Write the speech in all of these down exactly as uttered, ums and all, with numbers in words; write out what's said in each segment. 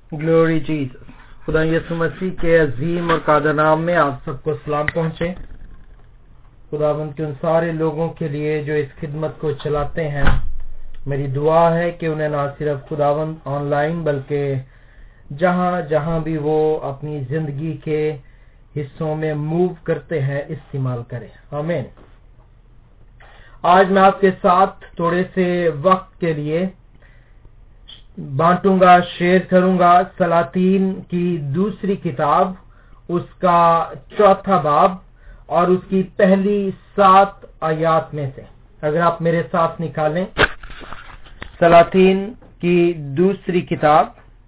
Glory Jesus. خدا یسوع مسیح کے عظیم اور قادر نام میں آپ سب کو سلام پہنچے۔ خداوند کے ان سارے لوگوں کے لیے جو اس خدمت کو چلاتے ہیں، میری دعا ہے کہ انہیں نہ صرف خداوند آن لائن بلکہ جہاں جہاں بھی وہ اپنی زندگی کے حصوں میں موو کرتے ہیں استعمال کریں۔ آمین۔ آج میں آپ کے ساتھ تھوڑے سے وقت کے لیے بانٹوں گا، شیئر کروں گا سلاطین کی دوسری کتاب، اس کا چوتھا باب اور اس کی پہلی سات آیات میں سے۔ اگر آپ میرے ساتھ نکالیں سلاطین کی دوسری کتاب،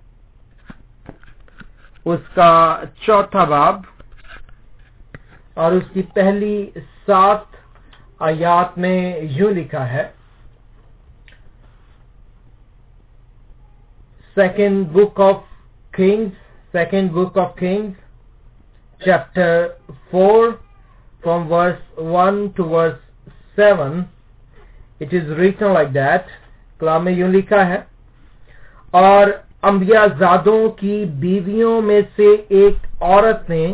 اس کا چوتھا باب اور اس کی پہلی سات آیات میں یوں لکھا ہے۔ Second book of Kings, second book of Kings, chapter four, from verse one to verse seven, it is written like that. کلام میں یوں لکھا ہے، اور انبیاء زادوں کی بیویوں میں سے ایک عورت نے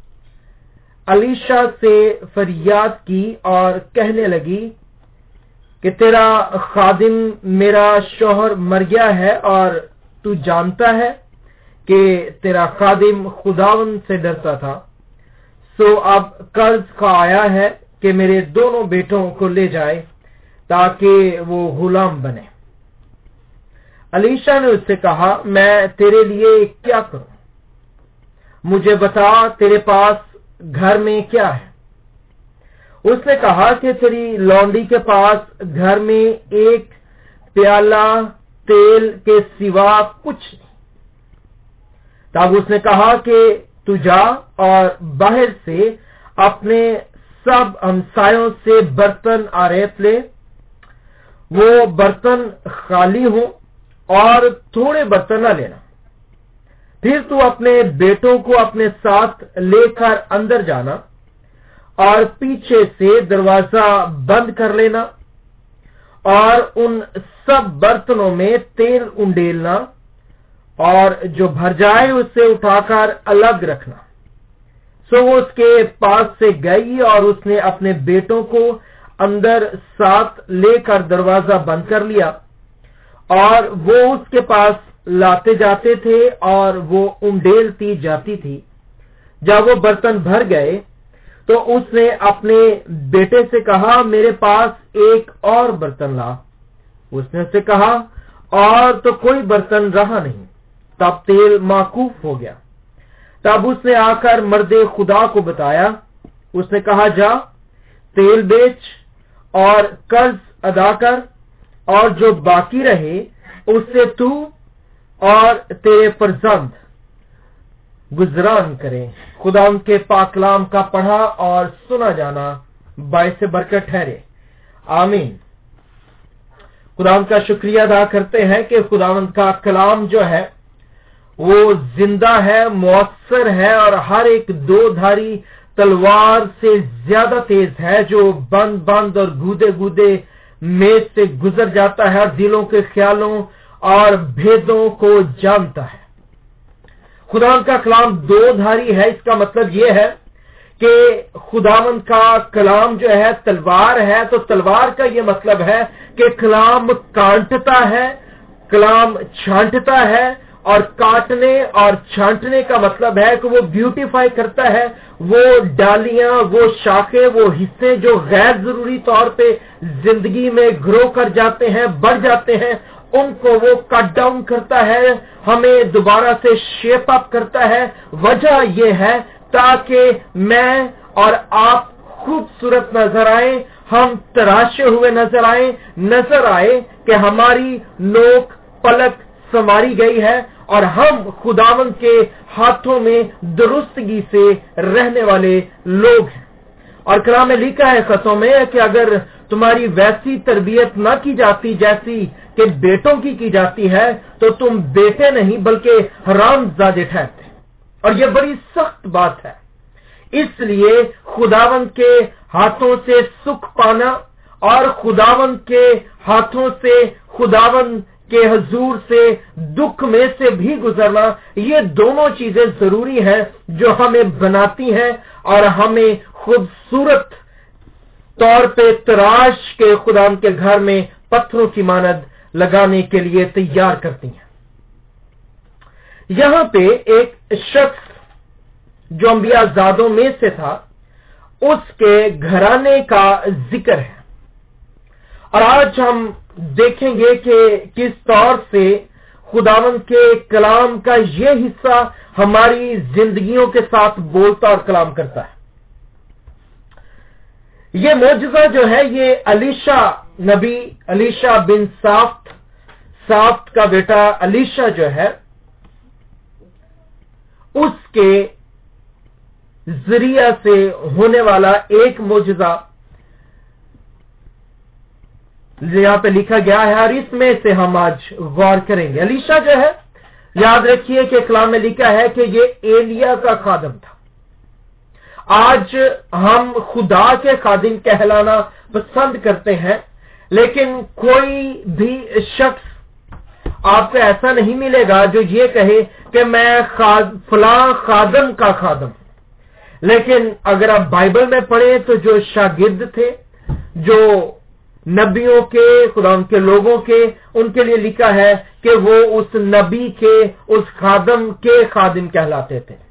الیشا سے فریاد کی اور کہنے لگی کہ تیرا خادم میرا شوہر مر گیا ہے، اور تو جانتا ہے کہ تیرا خادم خداوند سے ڈرتا تھا، سو اب قرض کا آیا ہے کہ میرے دونوں بیٹوں کو لے جائے تاکہ وہ غلام بنے۔ الیشا نے اس سے کہا، میں تیرے لیے کیا کروں؟ مجھے بتا تیرے پاس گھر میں کیا ہے؟ اس نے کہا کہ تیری لونڈی کے پاس گھر میں ایک پیالہ تیل کے سوا کچھ نہیں۔ تب اس نے کہا کہ تو جا اور باہر سے اپنے سب ہمسایوں سے برتن آریت لے، وہ برتن خالی ہوں اور تھوڑے برتن نہ لینا، پھر تو اپنے بیٹوں کو اپنے ساتھ لے کر اندر جانا اور پیچھے سے دروازہ بند کر لینا، اور ان سب برتنوں میں تیل انڈیلنا، اور جو بھر جائے اسے اٹھا کر الگ رکھنا۔ سو وہ اس کے پاس سے گئی اور اس نے اپنے بیٹوں کو اندر ساتھ لے کر دروازہ بند کر لیا، اور وہ اس کے پاس لاتے جاتے تھے اور وہ انڈیلتی جاتی تھی۔ جب وہ برتن بھر گئے تو اس نے اپنے بیٹے سے کہا، میرے پاس ایک اور برتن لا۔ اس نے اس سے کہا، اور تو کوئی برتن رہا نہیں۔ تب تیل موقوف ہو گیا۔ تب اس نے آ کر مرد خدا کو بتایا۔ اس نے کہا، جا تیل بیچ اور قرض ادا کر، اور جو باقی رہے اس سے تو اور تیرے فرزند گزران کریں۔ خدا ان کے پاک کلام کا پڑھا اور سنا جانا باعث برکت ٹھہرے، آمین۔ خدا کا شکریہ ادا کرتے ہیں کہ خداوند کا کلام جو ہے وہ زندہ ہے، مؤثر ہے، اور ہر ایک دو دھاری تلوار سے زیادہ تیز ہے، جو بند بند اور گودے گودے میز سے گزر جاتا ہے اور دلوں کے خیالوں اور بھیدوں کو جانتا ہے۔ خدا کا کلام دو دھاری ہے، اس کا مطلب یہ ہے کہ خداوند کا کلام جو ہے تلوار ہے، تو تلوار کا یہ مطلب ہے کہ کلام کاٹتا ہے، کلام چھانٹتا ہے، اور کاٹنے اور چھانٹنے کا مطلب ہے کہ وہ بیوٹیفائی کرتا ہے، وہ ڈالیاں، وہ شاخیں، وہ حصے جو غیر ضروری طور پہ زندگی میں گرو کر جاتے ہیں، بڑھ جاتے ہیں، ان کو وہ کٹ ڈاؤن کرتا ہے، ہمیں دوبارہ سے شیپ اپ کرتا ہے۔ وجہ یہ ہے تاکہ میں اور آپ خوبصورت نظر آئیں، ہم تراشے ہوئے نظر آئیں، نظر آئے کہ ہماری نوک پلک سنواری گئی ہے، اور ہم خداوند کے ہاتھوں میں درستگی سے رہنے والے لوگ ہیں۔ اور کلام میں لکھا ہے قصوں میں کہ اگر تمہاری ویسی تربیت نہ کی جاتی جیسی کہ بیٹوں کی کی جاتی ہے تو تم بیٹے نہیں بلکہ حرامزادے ٹھہرتے، اور یہ بڑی سخت بات ہے۔ اس لیے خداوند کے ہاتھوں سے سکھ پانا اور خداوند کے ہاتھوں سے خداوند کے حضور سے دکھ میں سے بھی گزرنا، یہ دونوں چیزیں ضروری ہیں جو ہمیں بناتی ہیں اور ہمیں خوبصورت طور پہ تراش کے خدا کے گھر میں پتھروں کی مانند لگانے کے لیے تیار کرتی ہیں۔ یہاں پہ ایک شخص جو انبیاء زادوں میں سے تھا، اس کے گھرانے کا ذکر ہے، اور آج ہم دیکھیں گے کہ کس طور سے خداوند کے کلام کا یہ حصہ ہماری زندگیوں کے ساتھ بولتا اور کلام کرتا ہے۔ یہ معجزہ جو ہے، یہ الیشا نبی، الیشا بن صافت صافت کا بیٹا الیشا جو ہے، اس کے ذریعہ سے ہونے والا ایک معجزہ یہاں پہ لکھا گیا ہے، اور اس میں سے ہم آج غور کریں گے۔ الیشا جو ہے، یاد رکھیے کہ کلام میں لکھا ہے کہ یہ ایلیا کا خادم تھا۔ آج ہم خدا کے خادم کہلانا پسند کرتے ہیں، لیکن کوئی بھی شخص آپ کو ایسا نہیں ملے گا جو یہ کہے کہ میں فلاں خادم کا خادم ہوں۔ لیکن اگر آپ بائبل میں پڑھیں تو جو شاگرد تھے، جو نبیوں کے، خدا کے لوگوں کے، ان کے لیے لکھا ہے کہ وہ اس نبی کے، اس خادم کے خادم کہلاتے تھے۔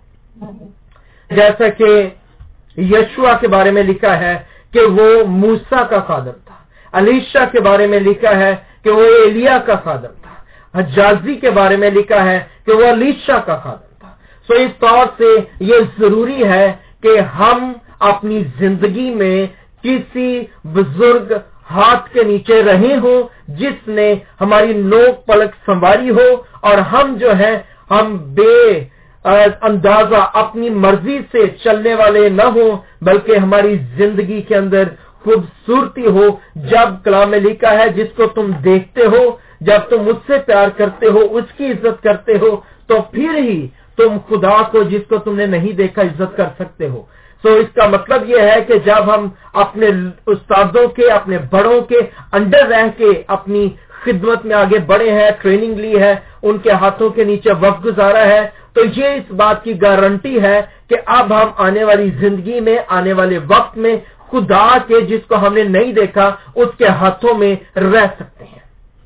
جیسا کہ یشوع کے بارے میں لکھا ہے کہ وہ موسیٰ کا خادم تھا، الیشا کے بارے میں لکھا ہے کہ وہ ایلیا کا خادم تھا، حجازی کے بارے میں لکھا ہے کہ وہ الیشا کا خادم تھا۔ سو اس طور سے یہ ضروری ہے کہ ہم اپنی زندگی میں کسی بزرگ ہاتھ کے نیچے رہے ہوں جس نے ہماری نوک پلک سنواری ہو، اور ہم جو ہے ہم بے اندازہ اپنی مرضی سے چلنے والے نہ ہوں، بلکہ ہماری زندگی کے اندر خوبصورتی ہو۔ جب کلام میں لکھا ہے جس کو تم دیکھتے ہو، جب تم مجھ سے پیار کرتے ہو، اس کی عزت کرتے ہو، تو پھر ہی تم خدا کو جس کو تم نے نہیں دیکھا عزت کر سکتے ہو۔ سو اس کا مطلب یہ ہے کہ جب ہم اپنے استادوں کے، اپنے بڑوں کے انڈر رہ کے اپنی خدمت میں آگے بڑھے ہیں، ٹریننگ لی ہے، ان کے ہاتھوں کے نیچے وقت گزارا ہے، تو یہ اس بات کی گارنٹی ہے کہ اب ہم آنے والی زندگی میں، آنے والے وقت میں خدا کے جس کو ہم نے نہیں دیکھا اس کے ہاتھوں میں رہ سکتے ہیں۔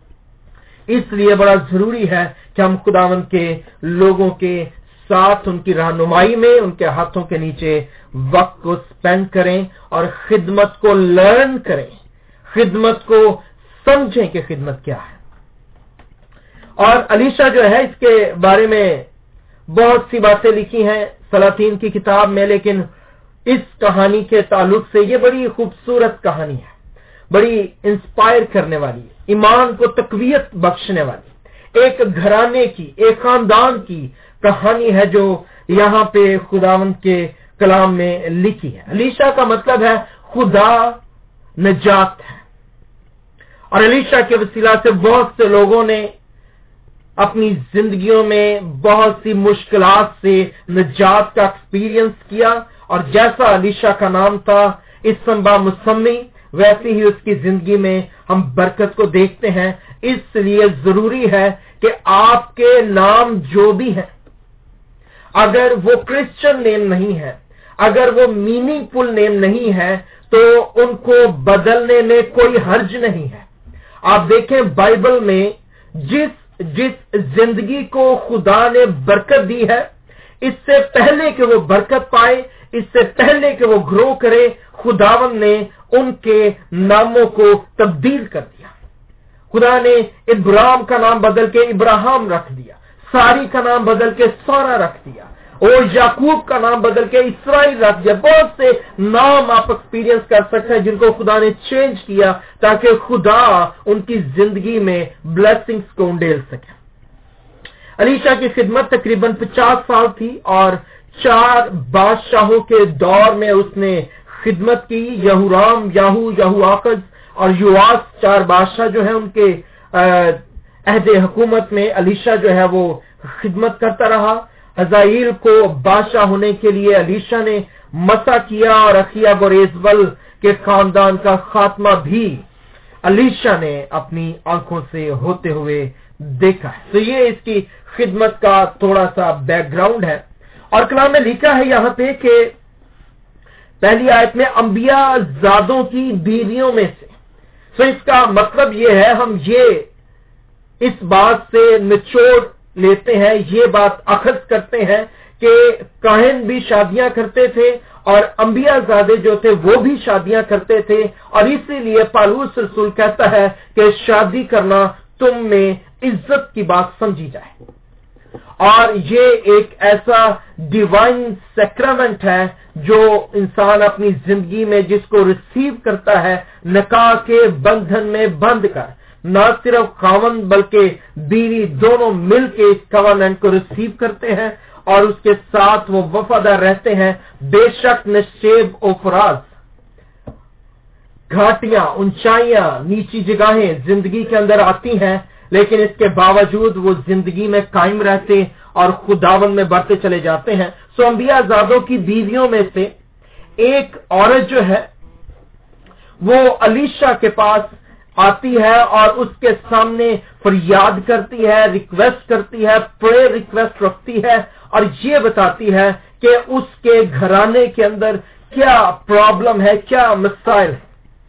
اس لیے بڑا ضروری ہے کہ ہم خداوند کے لوگوں کے ساتھ، ان کی رہنمائی میں، ان کے ہاتھوں کے نیچے وقت کو سپینڈ کریں اور خدمت کو لرن کریں، خدمت کو سمجھیں کہ خدمت کیا ہے۔ اور الیشا جو ہے، اس کے بارے میں بہت سی باتیں لکھی ہیں سلاطین کی کتاب میں، لیکن اس کہانی کے تعلق سے یہ بڑی خوبصورت کہانی ہے، بڑی انسپائر کرنے والی، ایمان کو تقویت بخشنے والی، ایک گھرانے کی، ایک خاندان کی کہانی ہے جو یہاں پہ خداوند کے کلام میں لکھی ہے۔ الیشا کا مطلب ہے خدا نجات ہے، اور الیشا کے وسیلہ سے بہت سے لوگوں نے اپنی زندگیوں میں بہت سی مشکلات سے نجات کا ایکسپیرینس کیا، اور جیسا الیشا کا نام تھا اسمبا مسمی، ویسے ہی اس کی زندگی میں ہم برکت کو دیکھتے ہیں۔ اس لیے ضروری ہے کہ آپ کے نام جو بھی ہیں، اگر وہ کرسچن نیم نہیں ہے، اگر وہ میننگ فل نیم نہیں ہے، تو ان کو بدلنے میں کوئی حرج نہیں ہے۔ آپ دیکھیں بائبل میں جس جس زندگی کو خدا نے برکت دی ہے، اس سے پہلے کہ وہ برکت پائے، اس سے پہلے کہ وہ گرو کرے، خداوند نے ان کے ناموں کو تبدیل کر دیا۔ خدا نے ابراہیم کا نام بدل کے ابراہیم رکھ دیا، ساری کا نام بدل کے سارا رکھ دیا، اور یعقوب کا نام بدل کے اسرائیل رکھ دیا۔ بہت سے نام آپ ایکسپیرینس کر سکتے ہیں جن کو خدا نے چینج کیا تاکہ خدا ان کی زندگی میں بلیسنگز کو انڈیل سکے۔ الیشا کی خدمت تقریباً پچاس سال تھی، اور چار بادشاہوں کے دور میں اس نے خدمت کی۔ یہورام، یاہو، یہوآخز اور یواس، چار بادشاہ جو ہیں ان کے عہد حکومت میں الیشا جو ہے وہ خدمت کرتا رہا۔ حزائیل کو بادشاہ ہونے کے لیے الیشا نے مسا کیا، اور اخیاب اور ایزبل کے خاندان کا خاتمہ بھی الیشا نے اپنی آنکھوں سے ہوتے ہوئے دیکھا ہے. تو یہ اس کی خدمت کا تھوڑا سا بیک گراؤنڈ ہے. اور کلام میں لکھا ہے یہاں پہ کہ پہلی آیت میں انبیاء زادوں کی بیویوں میں سے. تو اس کا مطلب یہ ہے, ہم یہ اس بات سے نچوڑ لیتے ہیں, یہ بات اخذ کرتے ہیں کہ کاہن بھی شادیاں کرتے تھے اور انبیاء زادے جو تھے وہ بھی شادیاں کرتے تھے, اور اسی لیے پالوس رسول کہتا ہے کہ شادی کرنا تم میں عزت کی بات سمجھی جائے. اور یہ ایک ایسا ڈیوائن سیکرامنٹ ہے جو انسان اپنی زندگی میں جس کو ریسیو کرتا ہے, نکاح کے بندھن میں بندھ کر, نہ صرف خاوند بلکہ بیوی دونوں مل کے اس کواننٹ کو ریسیو کرتے ہیں اور اس کے ساتھ وہ وفادار رہتے ہیں. بے شک نشیب و فراز, گھاٹیاں, اونچائیاں, نیچی جگہیں زندگی کے اندر آتی ہیں, لیکن اس کے باوجود وہ زندگی میں قائم رہتے اور خداوند میں بڑھتے چلے جاتے ہیں. سو انبیاء زادوں کی بیویوں میں سے ایک عورت جو ہے وہ الیشا کے پاس آتی ہے اور اس کے سامنے فریاد کرتی ہے, ریکویسٹ کرتی ہے, پریئر ریکویسٹ رکھتی ہے اور یہ بتاتی ہے کہ اس کے گھرانے کے اندر کیا پرابلم ہے, کیا مسائل ہے.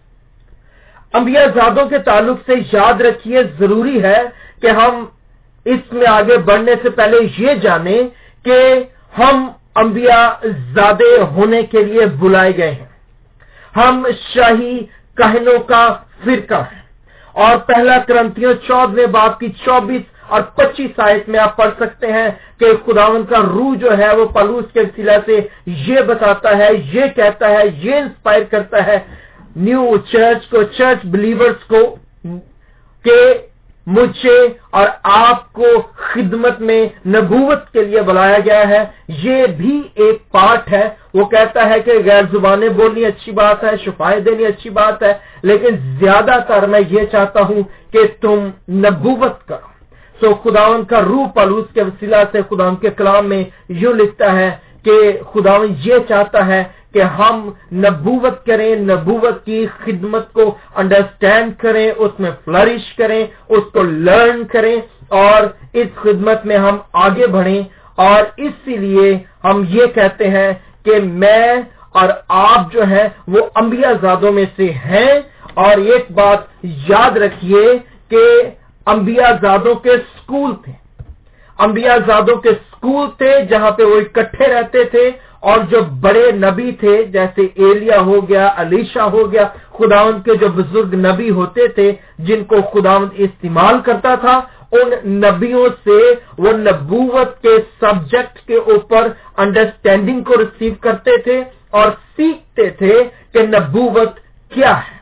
انبیاء زادوں کے تعلق سے یاد رکھیے, ضروری ہے کہ ہم اس میں آگے بڑھنے سے پہلے یہ جانیں کہ ہم انبیاء زادے ہونے کے لیے بلائے گئے ہیں. ہم شاہی کہنوں کا فرقہ ہے. اور پہلا کرنتھیوں چودہویں باب کی چوبیس اور پچیس آیت میں آپ پڑھ سکتے ہیں کہ خداوند کا روح جو ہے وہ پالوس کے وسیلہ سے یہ بتاتا ہے, یہ کہتا ہے, یہ انسپائر کرتا ہے نیو چرچ کو, چرچ بلیورز کو, کہ مجھے اور آپ کو خدمت میں نبوت کے لیے بلایا گیا ہے. یہ بھی ایک پارٹ ہے. وہ کہتا ہے کہ غیر زبانیں بولنی اچھی بات ہے, شفائیں دینی اچھی بات ہے, لیکن زیادہ تر میں یہ چاہتا ہوں کہ تم نبوت کرو. سو خداوند کا روح پالوس کے وسیلہ سے خداوند کے کلام میں یوں لکھتا ہے کہ خداوند یہ چاہتا ہے کہ ہم نبوت کریں, نبوت کی خدمت کو انڈرسٹینڈ کریں, اس میں فلرش کریں, اس کو لرن کریں اور اس خدمت میں ہم آگے بڑھیں. اور اسی لیے ہم یہ کہتے ہیں کہ میں اور آپ جو ہیں وہ انبیاء زادوں میں سے ہیں. اور ایک بات یاد رکھیے کہ انبیاء زادوں کے سکول تھے, انبیاء زادوں کے سکول تھے جہاں پہ وہ اکٹھے رہتے تھے, اور جو بڑے نبی تھے جیسے ایلیا ہو گیا, الیشا ہو گیا, خداوند کے جو بزرگ نبی ہوتے تھے جن کو خداوند استعمال کرتا تھا, ان نبیوں سے وہ نبوت کے سبجیکٹ کے اوپر انڈرسٹینڈنگ کو ریسیو کرتے تھے اور سیکھتے تھے کہ نبوت کیا ہے.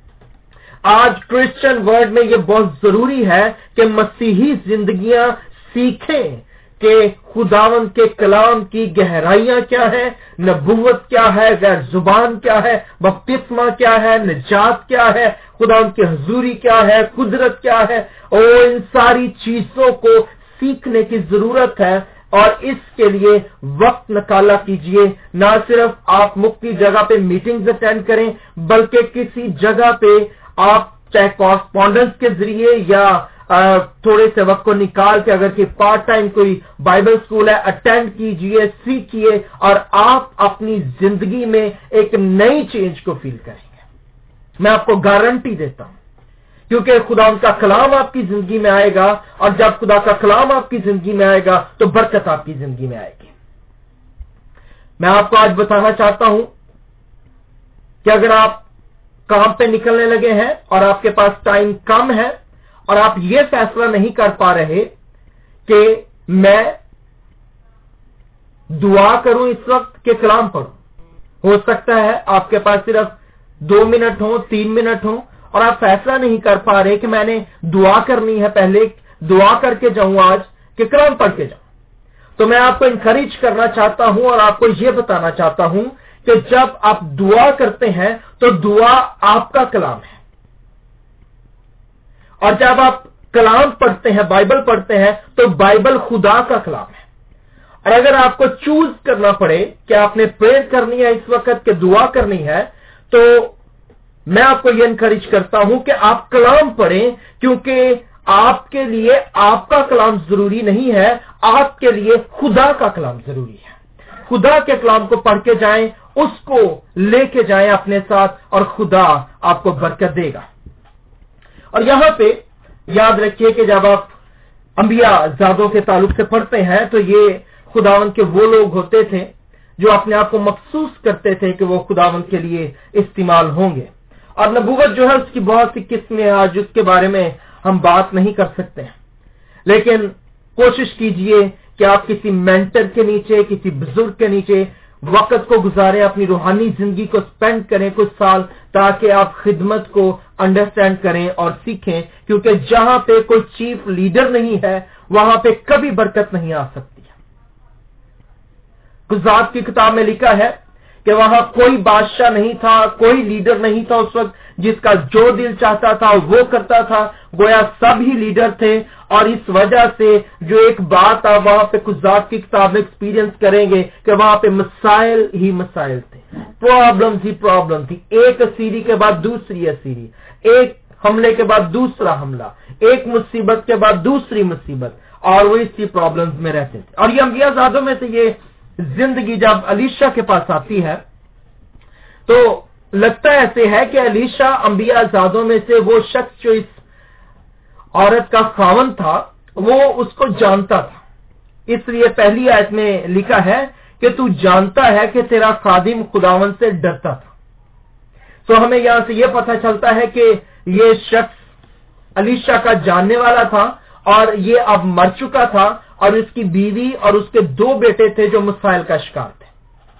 آج کرسچن ورلڈ میں یہ بہت ضروری ہے کہ مسیحی زندگیاں سیکھیں کہ خداوند کے کلام کی گہرائیاں کیا ہے, نبوت کیا ہے, غیر زبان کیا ہے, بپتسمہ کیا ہے, نجات کیا ہے, خداوند کی حضوری کیا ہے, قدرت کیا ہے. اور ان ساری چیزوں کو سیکھنے کی ضرورت ہے, اور اس کے لیے وقت نکالا کیجئے. نہ صرف آپ مختلف جگہ پہ میٹنگز اٹینڈ کریں, بلکہ کسی جگہ پہ آپ چاہے کورسپونڈنس کے ذریعے یا تھوڑے سے وقت کو نکال کے اگر کہ پارٹ ٹائم کوئی بائبل سکول ہے اٹینڈ کیجئے, سیکھیے, اور آپ اپنی زندگی میں ایک نئی چینج کو فیل کریں گے. میں آپ کو گارنٹی دیتا ہوں, کیونکہ خدا کا کلام آپ کی زندگی میں آئے گا, اور جب خدا کا کلام آپ کی زندگی میں آئے گا تو برکت آپ کی زندگی میں آئے گی. میں آپ کو آج بتانا چاہتا ہوں کہ اگر آپ کام پہ نکلنے لگے ہیں اور آپ کے پاس ٹائم کم ہے اور آپ یہ فیصلہ نہیں کر پا رہے کہ میں دعا کروں اس وقت کہ کلام پڑھوں, ہو سکتا ہے آپ کے پاس صرف دو منٹ ہوں, تین منٹ ہوں, اور آپ فیصلہ نہیں کر پا رہے کہ میں نے دعا کرنی ہے, پہلے دعا کر کے جاؤں آج کہ کلام پڑھ کے جاؤں. تو میں آپ کو انکریج کرنا چاہتا ہوں اور آپ کو یہ بتانا چاہتا ہوں کہ جب آپ دعا کرتے ہیں تو دعا آپ کا کلام ہے, اور جب آپ کلام پڑھتے ہیں, بائبل پڑھتے ہیں, تو بائبل خدا کا کلام ہے. اور اگر آپ کو چوز کرنا پڑے کہ آپ نے پریئر کرنی ہے اس وقت کہ دعا کرنی ہے, تو میں آپ کو یہ انکریج کرتا ہوں کہ آپ کلام پڑھیں, کیونکہ آپ کے لیے آپ کا کلام ضروری نہیں ہے، آپ کے لیے خدا کا کلام ضروری ہے۔ خدا کے کلام کو پڑھ کے جائیں، اس کو لے کے جائیں اپنے ساتھ، اور خدا آپ کو برکت دے گا۔ اور یہاں پہ یاد رکھیے کہ جب آپ انبیاء زادوں کے تعلق سے پڑھتے ہیں تو یہ خداوند کے وہ لوگ ہوتے تھے جو اپنے آپ کو مخصوص کرتے تھے کہ وہ خداوند کے لیے استعمال ہوں گے۔ اور نبوت جو ہے اس کی بہت سی قسمیں آج جس کے بارے میں ہم بات نہیں کر سکتے ہیں، لیکن کوشش کیجئے کہ آپ کسی مینٹر کے نیچے، کسی بزرگ کے نیچے وقت کو گزاریں، اپنی روحانی زندگی کو سپینڈ کریں کچھ سال، تاکہ آپ خدمت کو انڈرسٹینڈ کریں اور سیکھیں، کیونکہ جہاں پہ کوئی چیف لیڈر نہیں ہے وہاں پہ کبھی برکت نہیں آ سکتی ہے۔ قضات کی کتاب میں لکھا ہے کہ وہاں کوئی بادشاہ نہیں تھا، کوئی لیڈر نہیں تھا اس وقت جس کا جو دل چاہتا تھا وہ کرتا تھا، گویا سب ہی لیڈر تھے۔ اور اس وجہ سے جو ایک بات آپ وہاں پہ قضات کی کتاب میں ایکسپیرینس کریں گے کہ وہاں پہ مسائل ہی مسائل تھے، پرابلم ہی پرابلم تھی، ایک اسیری کے بعد دوسری اسیری، ایک حملے کے بعد دوسرا حملہ، ایک مصیبت کے بعد دوسری مصیبت، اور وہ اسی پرابلمز میں رہتے تھے۔ اور یہ انبیاء زادوں میں سے یہ زندگی جب الیشا کے پاس آتی ہے تو لگتا ایسے ہے کہ الیشا انبیاء زادوں میں سے وہ شخص جو اس عورت کا خاوند تھا وہ اس کو جانتا تھا، اس لیے پہلی آیت میں لکھا ہے کہ تو جانتا ہے کہ تیرا خادم خداوند سے ڈرتا تھا۔ تو ہمیں یہاں سے یہ پتہ چلتا ہے کہ یہ شخص الیشا کا جاننے والا تھا اور یہ اب مر چکا تھا، اور اس کی بیوی اور اس کے دو بیٹے تھے جو مسائل کا شکار تھے،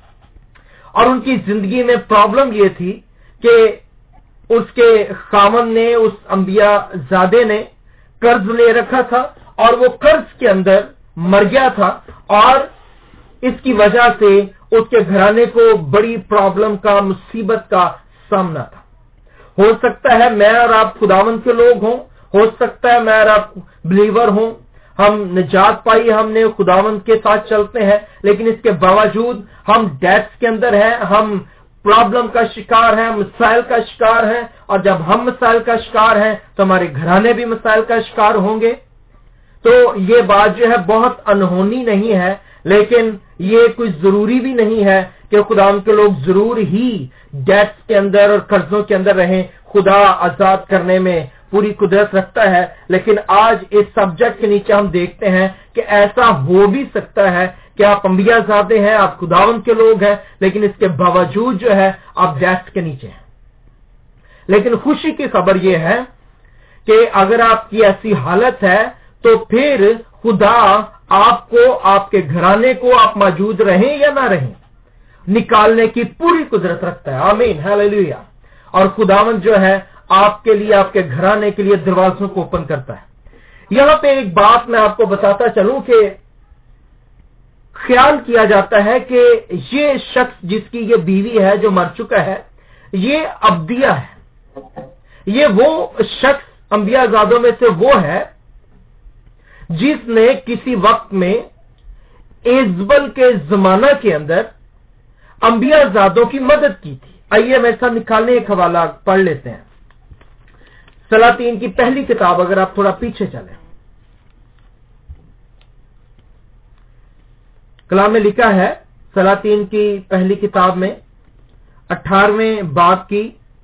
اور ان کی زندگی میں پرابلم یہ تھی کہ اس کے خاوند نے، اس انبیاء زادے نے قرض لے رکھا تھا اور وہ قرض کے اندر مر گیا تھا، اور اس کی وجہ سے اس کے گھرانے کو بڑی پرابلم کا، مصیبت کا سامنا تھا۔ ہو سکتا ہے میں اور آپ خداوند کے لوگ ہوں، ہو سکتا ہے میں اور آپ بلیور ہوں، ہم نجات پائی، ہم نے خداوند کے ساتھ چلتے ہیں، لیکن اس کے باوجود ہم ڈیتھ کے اندر ہیں، ہم پرابلم کا شکار ہیں، مسائل کا شکار ہیں، اور جب ہم مسائل کا شکار ہیں تو ہمارے گھرانے بھی مسائل کا شکار ہوں گے۔ تو یہ بات جو ہے بہت انہونی نہیں ہے، لیکن یہ کوئی ضروری بھی نہیں ہے کہ خداوند کے لوگ ضرور ہی ڈیتھ کے اندر اور قرضوں کے اندر رہیں۔ خدا آزاد کرنے میں پوری قدرت رکھتا ہے، لیکن آج اس سبجیکٹ کے نیچے ہم دیکھتے ہیں کہ ایسا ہو بھی سکتا ہے کہ آپ انبیاء زادے ہیں، آپ خداوند کے لوگ ہیں، لیکن اس کے باوجود جو ہے آپ ڈیتھ کے نیچے ہیں۔ لیکن خوشی کی خبر یہ ہے کہ اگر آپ کی ایسی حالت ہے تو پھر خدا آپ کو، آپ کے گھرانے کو، آپ موجود رہیں یا نہ رہیں، نکالنے کی پوری قدرت رکھتا ہے۔ آمین، ہاللیلویہ۔ اور خداوند جو ہے آپ کے لیے، آپ کے گھرانے کے لیے دروازوں کو اوپن کرتا ہے۔ یہاں پہ ایک بات میں آپ کو بتاتا چلوں کہ خیال کیا جاتا ہے کہ یہ شخص جس کی یہ بیوی ہے جو مر چکا ہے، یہ ابدیہ ہے، یہ وہ شخص انبیاء زادوں میں سے وہ ہے جس نے کسی وقت میں ایزبل کے زمانہ کے اندر انبیاء زادوں کی مدد کی تھی۔ آئیے میں ایسا نکالنے ایک حوالہ پڑھ لیتے ہیں، سلاطین کی پہلی کتاب، اگر آپ تھوڑا پیچھے چلیں، کلام میں لکھا ہے سلاطین کی پہلی کتاب میں اٹھارہویں باب کی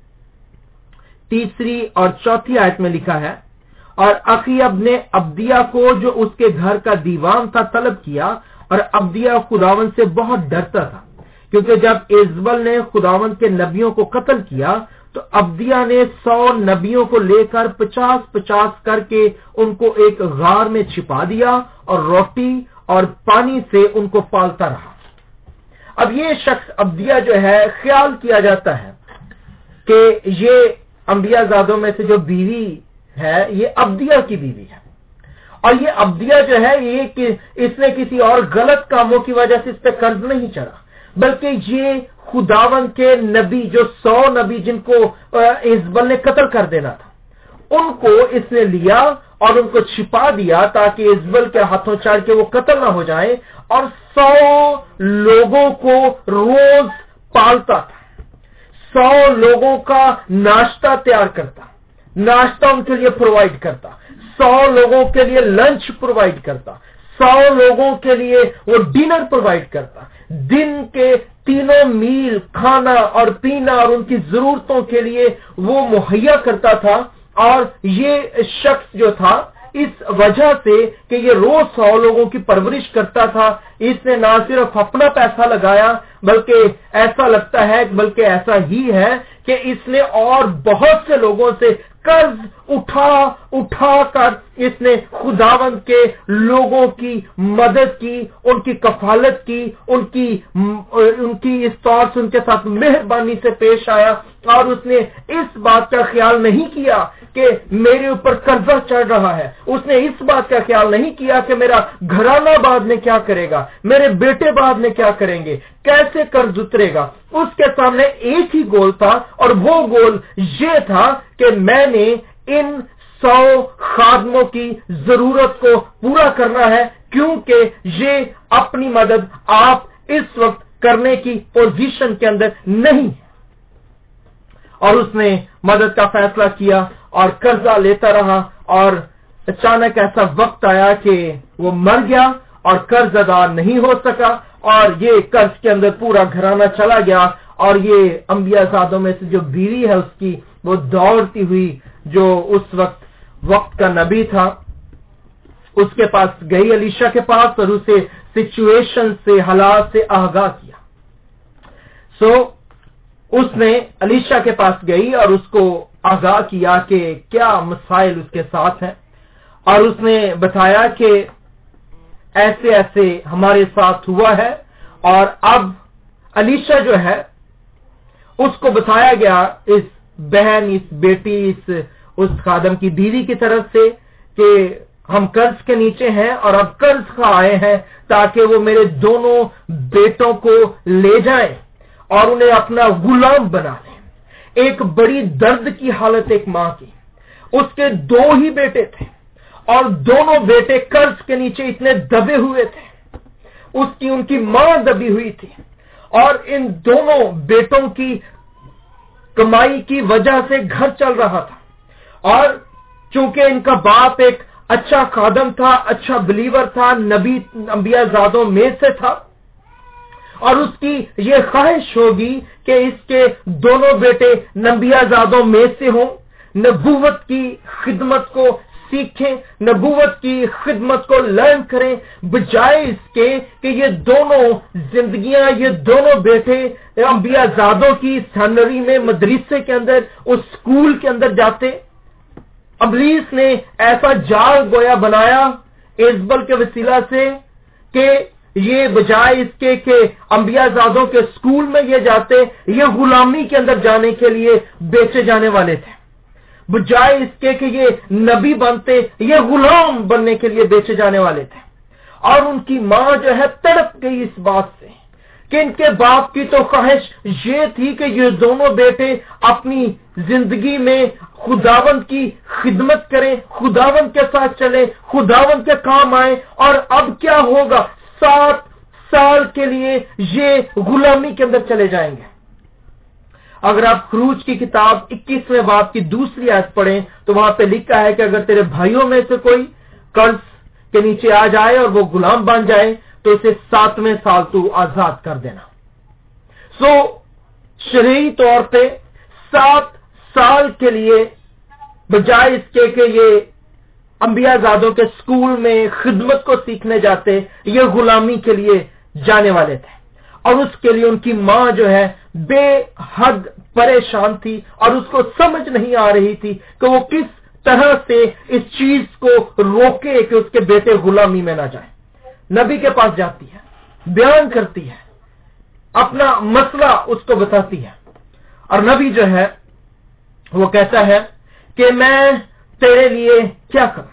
تیسری اور چوتھی آیت میں لکھا ہے، اور اخیب نے ابدیہ کو جو اس کے گھر کا دیوان تھا طلب کیا، اور ابدیہ خداوند سے بہت ڈرتا تھا، کیونکہ جب ایزبل نے خداوند کے نبیوں کو قتل کیا تو ابدیہ نے سو نبیوں کو لے کر پچاس پچاس کر کے ان کو ایک غار میں چھپا دیا اور روٹی اور پانی سے ان کو پالتا رہا۔ اب یہ شخص ابدیہ جو ہے، خیال کیا جاتا ہے کہ یہ انبیاء زادوں میں سے جو بیوی ہے یہ ابدیہ کی بیوی ہے، اور یہ ابدیہ جو ہے یہ کہ اس نے کسی اور غلط کاموں کی وجہ سے اس پہ قرض نہیں چڑھا، بلکہ یہ خداوند کے نبی، جو سو نبی جن کو ایزبل نے قتل کر دینا تھا، ان کو اس نے لیا اور ان کو چھپا دیا تاکہ ایزبل کے ہاتھوں چڑھ کے وہ قتل نہ ہو جائیں، اور سو لوگوں کو روز پالتا تھا، سو لوگوں کا ناشتہ تیار کرتا، ناشتہ ان کے لیے پرووائڈ کرتا، سو لوگوں کے لیے لنچ پرووائڈ کرتا، سو لوگوں کے لیے وہ ڈنر پرووائڈ کرتا، دن کے تینوں میل کھانا اور پینا اور ان کی ضرورتوں کے لیے وہ مہیا کرتا تھا. اور یہ شخص جو تھا اس وجہ سے کہ یہ روز سو لوگوں کی پرورش کرتا تھا، اس نے نہ صرف اپنا پیسہ لگایا بلکہ ایسا لگتا ہے بلکہ ایسا ہی ہے کہ اس نے اور بہت سے لوگوں سے قرض اٹھا اٹھا کر اس نے خداوند کے لوگوں کی مدد کی، ان کی کفالت کی، ان کی ان کی اس طور سے ان کے ساتھ مہربانی سے پیش آیا. اور اس نے اس بات کا خیال نہیں کیا کہ میرے اوپر قرضہ چڑھ رہا ہے، اس نے اس بات کا خیال نہیں کیا کہ میرا گھرانہ بعد میں کیا کرے گا، میرے بیٹے بعد میں کیا کریں گے، کیسے قرض اترے گا. اس کے سامنے ایک ہی گول تھا اور وہ گول یہ تھا کہ میں نے ان سو خادموں کی ضرورت کو پورا کرنا ہے، کیونکہ یہ اپنی مدد آپ اس وقت کرنے کی پوزیشن کے اندر نہیں. اور اس نے مدد کا فیصلہ کیا اور قرضہ لیتا رہا، اور اچانک ایسا وقت آیا کہ وہ مر گیا اور قرض ادا نہیں ہو سکا، اور یہ قرض کے اندر پورا گھرانہ چلا گیا. اور یہ انبیاء زادوں میں سے جو بیوی ہے اس کی، وہ دوڑتی ہوئی جو اس وقت وقت کا نبی تھا اس کے پاس گئی، الیشا کے پاس، اور اسے سچویشن سے، حالات سے آگاہ کیا. سو so, اس نے الیشا کے پاس گئی اور اس کو آگاہ کیا کہ کیا مسائل اس کے ساتھ ہیں، اور اس نے بتایا کہ ایسے ایسے ہمارے ساتھ ہوا ہے. اور اب الیشا جو ہے اس کو بتایا گیا اس بہن، اس بیٹی، اس اس خادم کی بیوی کی طرف سے کہ ہم قرض کے نیچے ہیں اور اب قرض کا آئے ہیں تاکہ وہ میرے دونوں بیٹوں کو لے جائیں اور انہیں اپنا غلام بنا لیں. ایک بڑی درد کی حالت ایک ماں کی، اس کے دو ہی بیٹے تھے اور دونوں بیٹے قرض کے نیچے اتنے دبے ہوئے تھے، اس کی ان کی ماں دبی ہوئی تھی، اور ان دونوں بیٹوں کی کمائی کی وجہ سے گھر چل رہا تھا. اور چونکہ ان کا باپ ایک اچھا خادم تھا، اچھا بلیور تھا، نبی انبیاء زادوں میں سے تھا، اور اس کی یہ خواہش ہوگی کہ اس کے دونوں بیٹے انبیاء زادوں میں سے ہوں، نبوت کی خدمت کو سیکھیں، نبوت کی خدمت کو لرن کریں، بجائے اس کے کہ یہ دونوں زندگیاں، یہ دونوں بیٹے انبیاء زادوں کی سینری میں، مدرسے کے اندر، اس سکول کے اندر جاتے. ابلیس نے ایسا جال گویا بنایا ایزبل کے وسیلہ سے کہ یہ بجائے اس کے کہ انبیاء زادوں کے سکول میں یہ جاتے، یہ غلامی کے اندر جانے کے لیے بیچے جانے والے تھے. بجائے اس کے کہ یہ نبی بنتے، یہ غلام بننے کے لیے بیچے جانے والے تھے. اور ان کی ماں جو ہے تڑپ گئی اس بات سے کہ ان کے باپ کی تو خواہش یہ تھی کہ یہ دونوں بیٹے اپنی زندگی میں خداوند کی خدمت کریں، خداوند کے ساتھ چلیں، خداوند کے کام آئیں. اور اب کیا ہوگا؟ سات سال کے لیے یہ غلامی کے اندر چلے جائیں گے. اگر آپ خروج کی کتاب اکیسویں باب کی دوسری آیت پڑھیں تو وہاں پہ لکھا ہے کہ اگر تیرے بھائیوں میں سے کوئی قرض کے نیچے آ جائے اور وہ غلام بن جائے تو اسے ساتویں سال تو آزاد کر دینا. سو شرعی طور پہ سات سال کے لیے بجائے اس کے کہ یہ انبیاء زادوں کے سکول میں خدمت کو سیکھنے جاتے، یہ غلامی کے لیے جانے والے تھے. اور اس کے لیے ان کی ماں جو ہے بے حد پریشان تھی اور اس کو سمجھ نہیں آ رہی تھی کہ وہ کس طرح سے اس چیز کو روکے کہ اس کے بیٹے غلامی میں نہ جائیں. نبی کے پاس جاتی ہے، بیان کرتی ہے، اپنا مسئلہ اس کو بتاتی ہے، اور نبی جو ہے وہ کہتا ہے کہ میں تیرے لیے کیا کروں.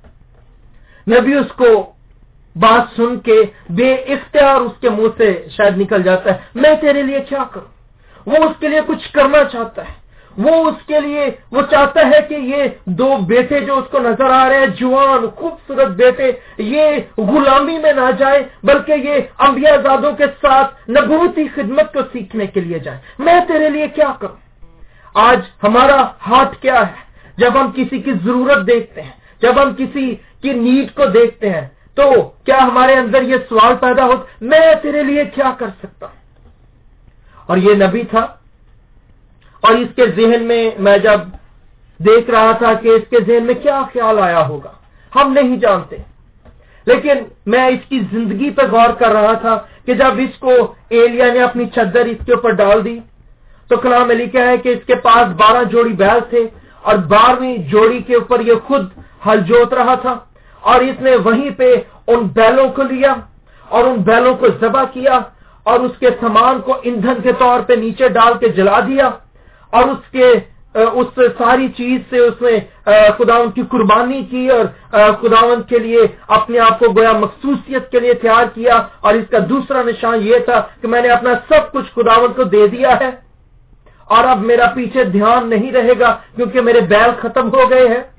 نبی اس کو بات سن کے بے اختیار اس کے منہ سے شاید نکل جاتا ہے، میں تیرے لیے کیا کروں. وہ اس کے لیے کچھ کرنا چاہتا ہے، وہ اس کے لیے وہ چاہتا ہے کہ یہ دو بیٹے جو اس کو نظر آ رہے ہیں، جوان خوبصورت بیٹے، یہ غلامی میں نہ جائے بلکہ یہ انبیاء زادوں کے ساتھ نبوتی خدمت کو سیکھنے کے لیے جائے. میں تیرے لیے کیا کروں. آج ہمارا ہاتھ کیا ہے جب ہم کسی کی ضرورت دیکھتے ہیں، جب ہم کسی کی نیڈ کو دیکھتے ہیں تو کیا ہمارے اندر یہ سوال پیدا ہوتا میں تیرے لیے کیا کر سکتا ہوں؟ اور یہ نبی تھا، اور اس کے ذہن میں میں جب دیکھ رہا تھا کہ اس کے ذہن میں کیا خیال آیا ہوگا ہم نہیں جانتے، لیکن میں اس کی زندگی پر غور کر رہا تھا کہ جب اس کو ایلیا نے اپنی چادر اس کے اوپر ڈال دی تو کلام میں لکھا ہے کہ اس کے پاس بارہ جوڑی بیل تھے اور بارہویں جوڑی کے اوپر یہ خود ہل جوت رہا تھا، اور اس نے وہیں پہ ان بیلوں کو لیا اور ان بیلوں کو ذبح کیا اور اس کے سامان کو ایندھن کے طور پہ نیچے ڈال کے جلا دیا، اور اس کے اس ساری چیز سے اس نے خداوند کی قربانی کی اور خداوند کے لیے اپنے آپ کو گویا مخصوصیت کے لیے تیار کیا، اور اس کا دوسرا نشان یہ تھا کہ میں نے اپنا سب کچھ خداوند کو دے دیا ہے اور اب میرا پیچھے دھیان نہیں رہے گا کیونکہ میرے بیل ختم ہو گئے ہیں۔